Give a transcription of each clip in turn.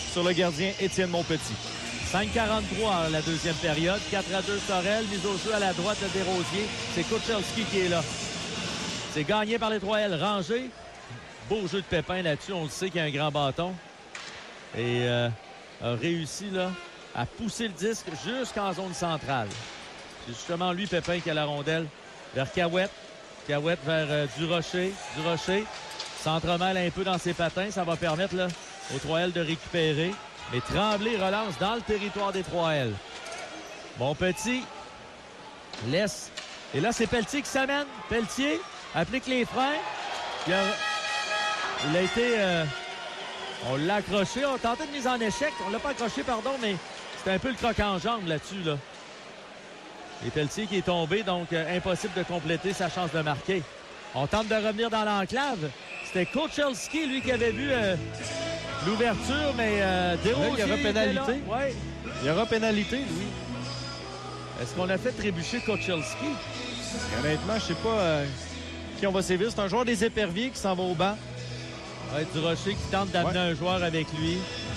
sur le gardien Étienne Monpetit. 5,43 la deuxième période. 4-2 Sorel. Mise au jeu à la droite de Desrosiers. C'est Kuchelski qui est là. C'est gagné par les 3L. Rangé. Beau jeu de Pépin là-dessus. On le sait qu'il y a un grand bâton. Et a réussi là, à pousser le disque jusqu'en zone centrale. C'est justement lui, Pépin, qui a la rondelle vers Cahouette. Cahouette vers Durocher. Durocher s'entremêle un peu dans ses patins. Ça va permettre là, aux 3L de récupérer. Mais Tremblay relance dans le territoire des 3L. Monpetit laisse. Et là, c'est Pelletier qui s'amène. Pelletier applique les freins. Il a été... on l'a accroché. On a tenté de mise en échec. On l'a pas accroché, pardon, mais c'était un peu le croc en jambe là-dessus. Là. Et Pelletier qui est tombé, donc impossible de compléter sa chance de marquer. On tente de revenir dans l'enclave. C'était Kuchelski, lui, qui avait vu l'ouverture, mais Desrosiers... Il y aura pénalité. Ouais. Il y aura pénalité, lui. Est-ce qu'on a fait trébucher Kuchelski? Honnêtement, je sais pas qui on va sévir. C'est un joueur des Éperviers qui s'en va au banc. Ouais, Durocher qui tente d'amener un joueur avec lui.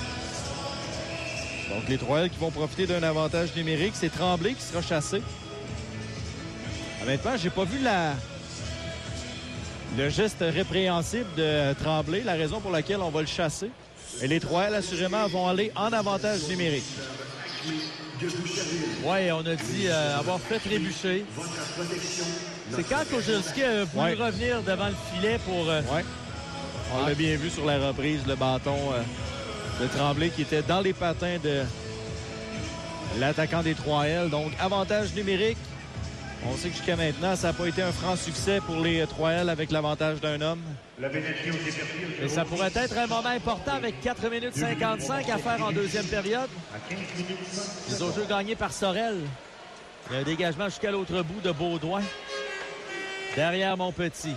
Donc, les 3L qui vont profiter d'un avantage numérique. C'est Tremblay qui sera chassé. Honnêtement, j'ai pas vu le geste répréhensible de Tremblay, la raison pour laquelle on va le chasser. Et les 3L, assurément, vont aller en avantage numérique. Oui, on a dit avoir fait trébucher. C'est quand Kuchelski a voulu revenir devant le filet pour... On l'a bien vu sur la reprise, le bâton de Tremblay qui était dans les patins de l'attaquant des 3L. Donc, avantage numérique. On sait que jusqu'à maintenant, ça n'a pas été un franc succès pour les 3L avec l'avantage d'un homme. Et ça pourrait être un moment important avec 4 minutes 55 à faire en deuxième période. Les au jeu gagnés par Sorel. Il y a un dégagement jusqu'à l'autre bout de Baudouin. Derrière Monpetit.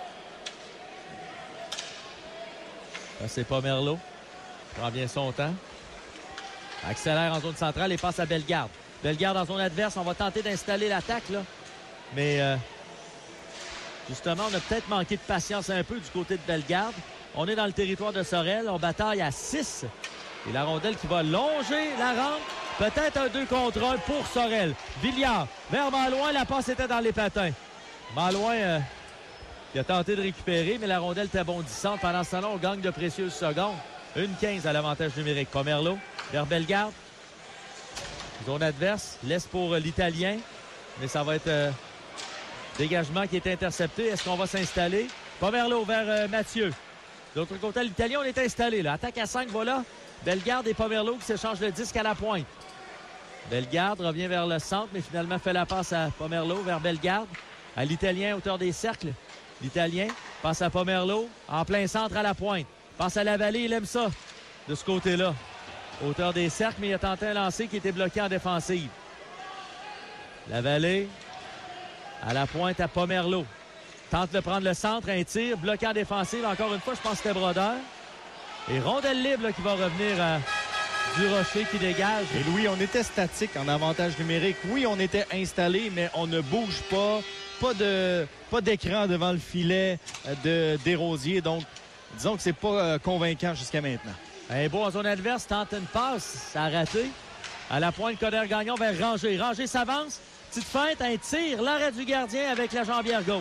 Là, c'est Pomerleau. Prend bien son temps. Accélère en zone centrale et passe à Bellegarde. Bellegarde en zone adverse. On va tenter d'installer l'attaque, là. Mais, justement, on a peut-être manqué de patience un peu du côté de Bellegarde. On est dans le territoire de Sorel. On bataille à 6. Et la rondelle qui va longer la rampe. Peut-être un 2 contre 1 pour Sorel. Villiard vers Malouin. La passe était dans les patins. Malouin qui a tenté de récupérer, mais la rondelle était bondissante. Pendant ce temps-là, on gagne de précieuses secondes. 1-15 à l'avantage numérique. Pomerleau vers Bellegarde. Zone adverse. Laisse pour l'Italien. Mais ça va être dégagement qui est intercepté. Est-ce qu'on va s'installer? Pomerleau vers Mathieu. De l'autre côté, l'Italien, on est installé. Là. Attaque à 5, voilà. Bellegarde et Pomerleau qui s'échangent le disque à la pointe. Bellegarde revient vers le centre, mais finalement fait la passe à Pomerleau vers Bellegarde. À l'Italien, hauteur des cercles. L'Italien passe à Pomerleau, en plein centre à la pointe. Passe à la vallée, il aime ça, de ce côté-là. Hauteur des cercles, mais il a tenté un lancer qui était bloqué en défensive. La vallée, à la pointe à Pomerleau. Tente de prendre le centre, un tir, bloqué en défensive. Encore une fois, je pense que c'était Brodeur. Et rondelle libre là, qui va revenir à Durocher qui dégage. Et Louis, on était statique en avantage numérique. Oui, on était installé, mais on ne bouge pas. Pas d'écran devant le filet de Desrosiers. Donc, disons que c'est pas convaincant jusqu'à maintenant. Un beau en zone adverse, tente une passe. Ça a raté. À la pointe, Coderre Gagnon vers Ranger. Ranger s'avance. Petite feinte, un tir. L'arrêt du gardien avec la jambière gauche.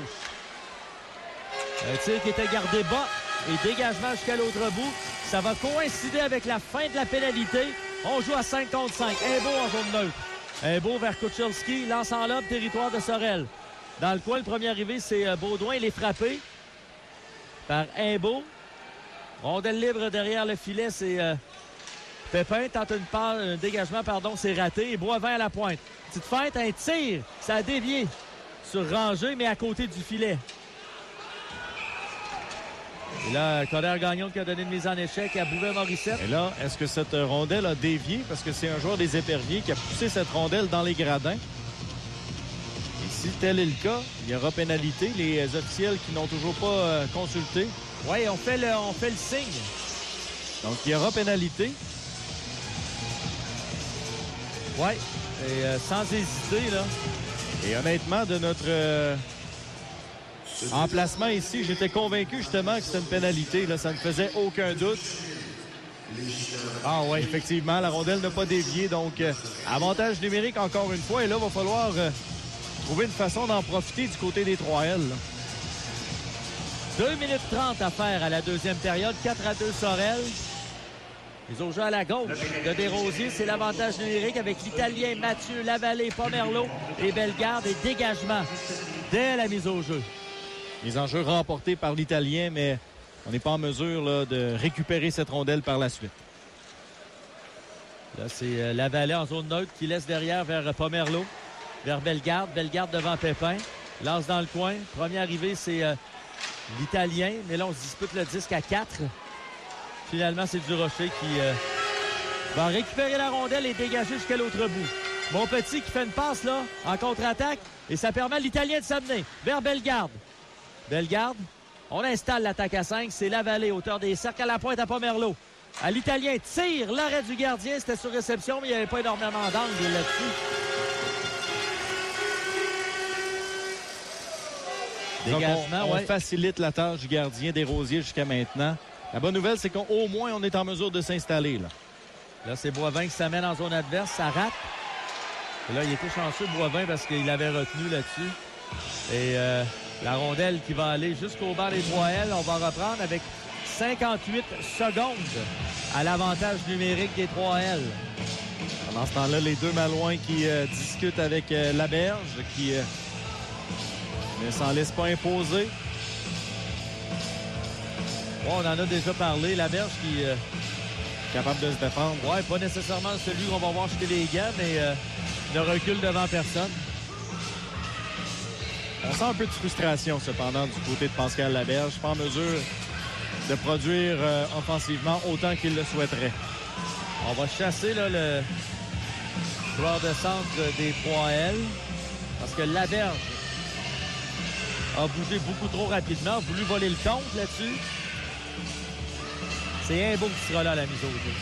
Un tir qui était gardé bas. Et dégagement jusqu'à l'autre bout. Ça va coïncider avec la fin de la pénalité. On joue à 5 contre 5. Un beau en zone neutre. Un beau vers Kuchelski. Lance en lobe, territoire de Sorel. Dans le coin, le premier arrivé, c'est Baudouin. Il est frappé par Imbeau. Rondelle libre derrière le filet, c'est Pépin. Tente un dégagement, c'est raté. Et Boivin à la pointe. Petite feinte, un tir. Ça a dévié sur Ranger, mais à côté du filet. Et là, Coderre Gagnon qui a donné une mise en échec à Bouvet-Morissette. Et là, est-ce que cette rondelle a dévié? Parce que c'est un joueur des Éperviers qui a poussé cette rondelle dans les gradins. Et si tel est le cas, il y aura pénalité. Les officiels qui n'ont toujours pas consulté. Oui, on fait le signe. Donc, il y aura pénalité. Oui, et sans hésiter, là. Et honnêtement, de notre emplacement ici, j'étais convaincu justement que c'était une pénalité. Là, ça ne faisait aucun doute. Ah oui, effectivement, la rondelle n'a pas dévié, donc avantage numérique encore une fois. Et là, il va falloir trouver une façon d'en profiter du côté des 3L. 2 minutes 30 à faire à la deuxième période. 4-2 Sorel. Ils ont joué à la gauche de Desrosiers. C'est l'avantage numérique avec l'Italien Mathieu, Lavallée, Pomerleau et Bellegarde et dégagement dès la mise au jeu. Mise en jeu remportée par l'Italien, mais on n'est pas en mesure là, de récupérer cette rondelle par la suite. Là, c'est Lavallée en zone neutre qui laisse derrière vers Pomerleau, vers Bellegarde. Bellegarde devant Pépin. Lance dans le coin. Première arrivée, c'est l'Italien. Mais là, on se dispute le disque à 4. Finalement, c'est Durocher qui va récupérer la rondelle et dégager jusqu'à l'autre bout. Monpetit qui fait une passe là, en contre-attaque. Et ça permet à l'Italien de s'amener vers Bellegarde. Bellegarde, on installe l'attaque à 5. C'est Lavallée, hauteur des cercles à la pointe à Pomerleau. À l'Italien, tire l'arrêt du gardien. C'était sur réception, mais il n'y avait pas énormément d'angle là-dessus. Dégagement, on facilite la tâche du gardien Desrosiers jusqu'à maintenant. La bonne nouvelle, c'est qu'au moins, on est en mesure de s'installer. Là, c'est Boivin qui s'amène en zone adverse. Ça rate. Et là, il était chanceux, Boivin, parce qu'il avait retenu là-dessus. Et la rondelle qui va aller jusqu'au banc des 3L. On va reprendre avec 58 secondes à l'avantage numérique des 3L. Pendant ce temps-là, les deux Malouins qui discutent avec Laberge, qui ne s'en laisse pas imposer. Ouais, on en a déjà parlé. Laberge qui capable de se défendre. Ouais, pas nécessairement celui qu'on va voir chez les gars, mais ne recule devant personne. On sent un peu de frustration, cependant, du côté de Pascal Laberge. Pas en mesure de produire offensivement autant qu'il le souhaiterait. On va chasser là, le joueur de centre des 3L parce que Laberge a bougé beaucoup trop rapidement, a voulu voler le compte là-dessus. C'est Imbeau qui sera là à la mise au jeu.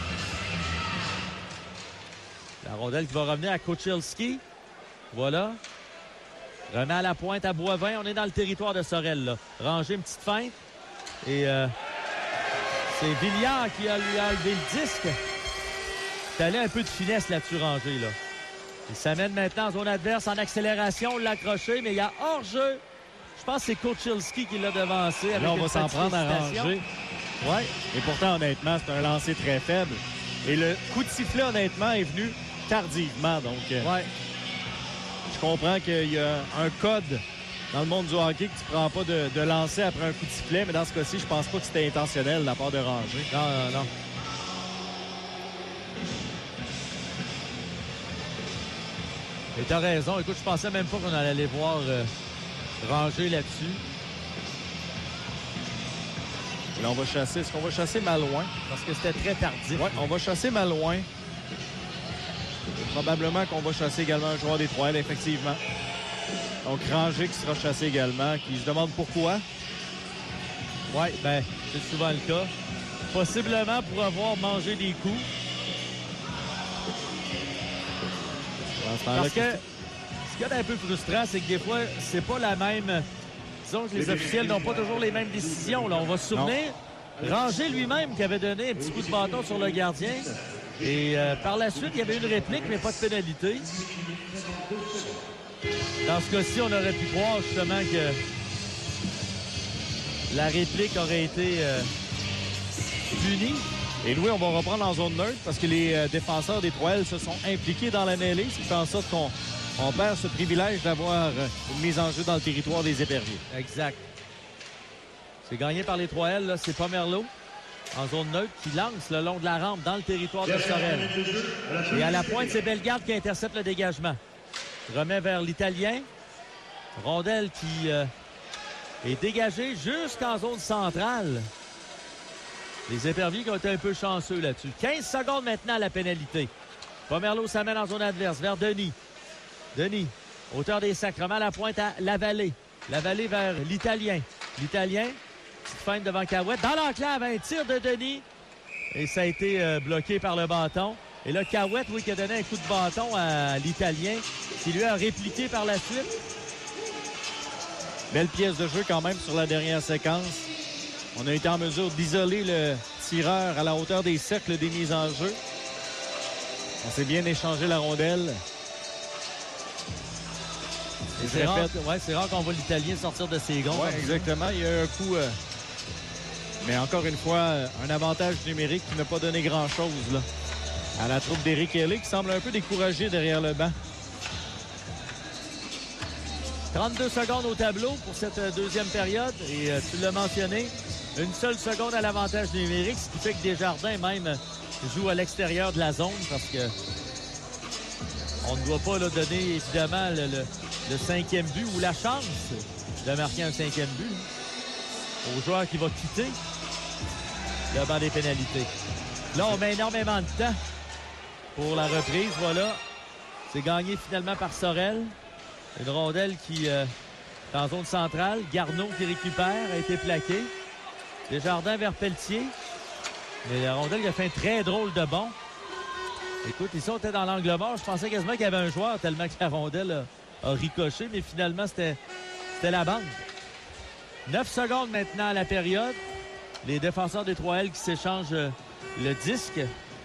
La rondelle qui va revenir à Kochilski. Voilà. Remet à la pointe à Boivin. On est dans le territoire de Sorel, là. Ranger une petite feinte. Et c'est Villiard qui a lui enlevé le disque. C'est allé un peu de finesse là-dessus, Ranger, là. Il s'amène maintenant en zone adverse en accélération. On l'a accroché, mais il y a hors-jeu. Je pense que c'est Kochilski qui l'a devancé. Là, on va s'en prendre à Ranger. Oui. Et pourtant, honnêtement, c'est un lancer très faible. Et le coup de sifflet, honnêtement, est venu tardivement. Donc, ouais. Je comprends qu'il y a un code dans le monde du hockey que tu ne prends pas de lancer après un coup de sifflet. Mais dans ce cas-ci, je pense pas que c'était intentionnel de la part de Ranger. Non. Et t'as raison. Écoute, je pensais même pas qu'on allait aller voir Ranger là-dessus. Là, on va chasser. Est-ce qu'on va chasser Malouin? Parce que c'était très tardif. Oui, on va chasser Malouin. Probablement qu'on va chasser également un joueur des 3L, effectivement. Donc, Ranger qui sera chassé également, qui se demande pourquoi. Oui, bien, c'est souvent le cas. Possiblement pour avoir mangé des coups. Parce que ce qui est un peu frustrant, c'est que des fois, c'est pas la même... Disons que les officiels n'ont pas toujours les mêmes décisions. Là, on va se souvenir, Ranger lui-même qui avait donné un petit coup de bâton sur le gardien. Et par la suite, il y avait une réplique, mais pas de pénalité. Dans ce cas-ci, on aurait pu croire justement que la réplique aurait été punie. Et Louis, on va reprendre en zone neutre parce que les défenseurs des 3L se sont impliqués dans la mêlée, ce qui fait en sorte qu'on perd ce privilège d'avoir une mise en jeu dans le territoire des Éperviers. Exact. C'est gagné par les 3L, là. C'est Pomerleau en zone neutre qui lance le long de la rampe dans le territoire de Sorel. Et à la pointe, c'est Bellegarde qui intercepte le dégagement. Remet vers l'Italien. Rondelle qui est dégagée jusqu'en zone centrale. Les Éperviers qui ont été un peu chanceux là-dessus. 15 secondes maintenant à la pénalité. Pomerleau s'amène en zone adverse vers Denis. Denis, hauteur des sacs, remet à la pointe à Lavallée. Lavallée vers l'Italien. L'Italien, petite feinte devant Cahouette. Dans l'enclave, un tir de Denis. Et ça a été bloqué par le bâton. Et là, Cahouette, oui, qui a donné un coup de bâton à l'Italien, qui lui a répliqué par la suite. Belle pièce de jeu quand même sur la dernière séquence. On a été en mesure d'isoler le tireurs à la hauteur des cercles des mises en jeu. On s'est bien échangé la rondelle. C'est rare qu'on voit l'Italien sortir de ses gonds. Oui, exactement. Il y a eu un coup... mais encore une fois, un avantage numérique qui n'a pas donné grand-chose là, à la troupe d'Éric Hellé qui semble un peu découragé derrière le banc. 32 secondes au tableau pour cette deuxième période. Et tu l'as mentionné, une seule seconde à l'avantage numérique, ce qui fait que Desjardins même joue à l'extérieur de la zone parce que on ne doit pas là, donner évidemment le cinquième but ou la chance de marquer un cinquième but au joueur qui va quitter le banc des pénalités. Là, on met énormément de temps pour la reprise. Voilà. C'est gagné finalement par Sorel. Une rondelle qui est en zone centrale. Garneau qui récupère, a été plaqué. Desjardins vers Pelletier. Mais la rondelle qui a fait un très drôle de bond. Écoute, ici, on était dans l'angle mort. Je pensais quasiment qu'il y avait un joueur tellement que la rondelle a ricoché. Mais finalement, c'était la bande. 9 secondes maintenant à la période. Les défenseurs des 3L qui s'échangent le disque.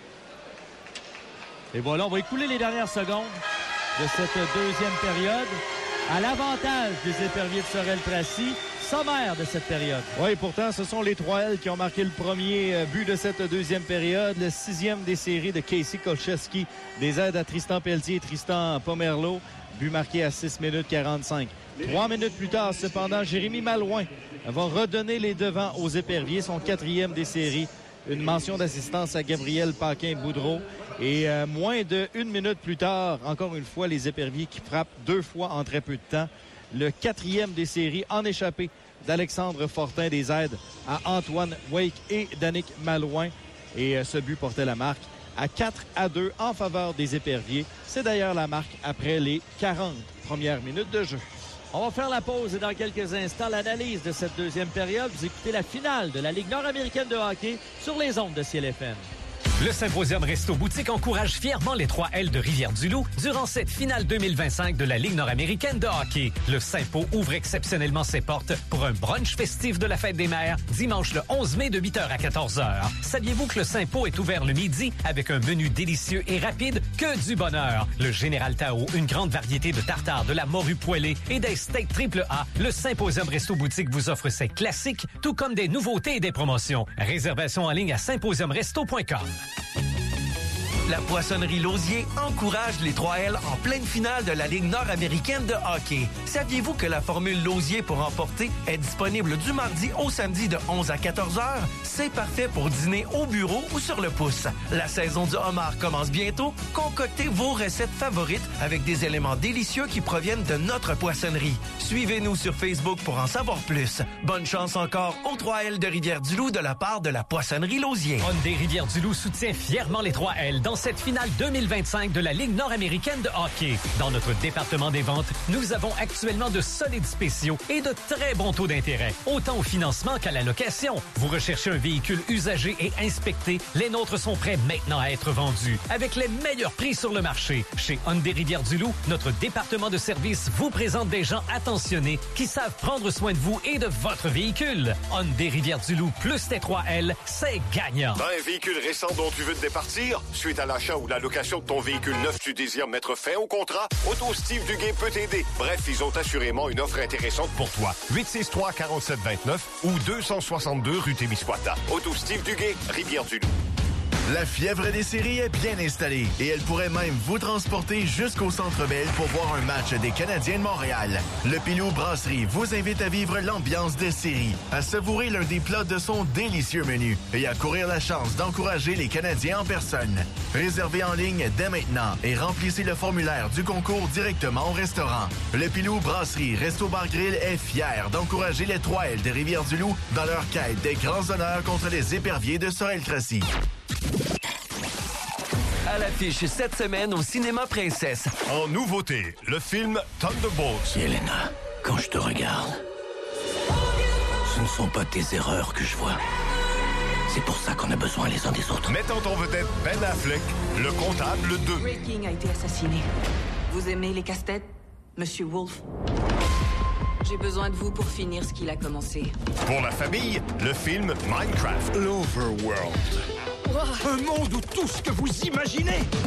Et voilà, on va écouler les dernières secondes de cette deuxième période à l'avantage des éperviers de Sorel-Tracy. Sommaire de cette période. Oui, pourtant, ce sont les 3L qui ont marqué le premier but de cette deuxième période. Le 6e des séries de Casey Kolcheski. Des aides à Tristan Pelletier et Tristan Pomerleau. But marqué à 6 minutes 45. 3 minutes plus tard, cependant, Jérémy Malouin va redonner les devants aux éperviers. Son 4e des séries. Une mention d'assistance à Gabriel Paquin-Boudreau. Et moins de 1 minute plus tard, encore une fois, les éperviers qui frappent 2 fois en très peu de temps. Le 4e des séries en échappé d'Alexandre Fortin, des aides à Antoine Wake et Danick Malouin. Et ce but portait la marque à 4-2 en faveur des éperviers. C'est d'ailleurs la marque après les 40 premières minutes de jeu. On va faire la pause et dans quelques instants, l'analyse de cette deuxième période. Vous écoutez la finale de la Ligue nord-américaine de hockey sur les ondes de Ciel FM. Le Symposium Resto Boutique encourage fièrement les 3L de Rivière-du-Loup durant cette finale 2025 de la Ligue nord-américaine de hockey. Le Sympo ouvre exceptionnellement ses portes pour un brunch festif de la Fête des Mères dimanche le 11 mai de 8h à 14h. Saviez-vous que le Sympo est ouvert le midi avec un menu délicieux et rapide que du bonheur? Le Général Tao, une grande variété de tartares, de la morue poêlée et des steaks AAA. Le Symposium Resto Boutique vous offre ses classiques, tout comme des nouveautés et des promotions. Réservation en ligne à symposiumresto.com. La Poissonnerie Lausier encourage les 3L en pleine finale de la Ligue nord-américaine de hockey. Saviez-vous que la formule Lausier pour emporter est disponible du mardi au samedi de 11 à 14 heures? C'est parfait pour dîner au bureau ou sur le pouce. La saison du homard commence bientôt. Concoctez vos recettes favorites avec des éléments délicieux qui proviennent de notre poissonnerie. Suivez-nous sur Facebook pour en savoir plus. Bonne chance encore aux 3L de Rivière-du-Loup de la part de la Poissonnerie Lausier. Hyundai Rivière-du-Loup soutient fièrement les 3L dans cette finale 2025 de la Ligue nord-américaine de hockey. Dans notre département des ventes, nous avons actuellement de solides spéciaux et de très bons taux d'intérêt, autant au financement qu'à la location. Vous recherchez un véhicule usagé et inspecté, les nôtres sont prêts maintenant à être vendus, avec les meilleurs prix sur le marché. Chez Hyundai Rivière-du-Loup, notre département de service vous présente des gens attentionnés qui savent prendre soin de vous et de votre véhicule. Hyundai Rivière-du-Loup plus les 3L, c'est gagnant. Dans un véhicule récent dont tu veux te départir, suite à l'achat ou la location de ton véhicule neuf, tu désires mettre fin au contrat? Auto Steve Duguay peut t'aider. Bref, ils ont assurément une offre intéressante pour toi. 863-4729 ou 262 rue Témiscouata. Auto Steve Duguay, Rivière-du-Loup. La fièvre des séries est bien installée et elle pourrait même vous transporter jusqu'au Centre Bell pour voir un match des Canadiens de Montréal. Le Pilou Brasserie vous invite à vivre l'ambiance des séries, à savourer l'un des plats de son délicieux menu et à courir la chance d'encourager les Canadiens en personne. Réservez en ligne dès maintenant et remplissez le formulaire du concours directement au restaurant. Le Pilou Brasserie Resto-Bar Grill est fier d'encourager les 3L de Rivière-du-Loup dans leur quête des grands honneurs contre les éperviers de Sorel-Tracy. À l'affiche cette semaine au Cinéma Princesse. En nouveauté, le film Thunderbolts. Yelena, quand je te regarde, ce ne sont pas tes erreurs que je vois. C'est pour ça qu'on a besoin les uns des autres. Mettant en vedette Ben Affleck, le comptable 2. Ray King a été assassiné. Vous aimez les casse-têtes, Monsieur Wolfe? J'ai besoin de vous pour finir ce qu'il a commencé. Pour la famille, le film Minecraft. L'Overworld. Un monde où tout ce que vous imaginez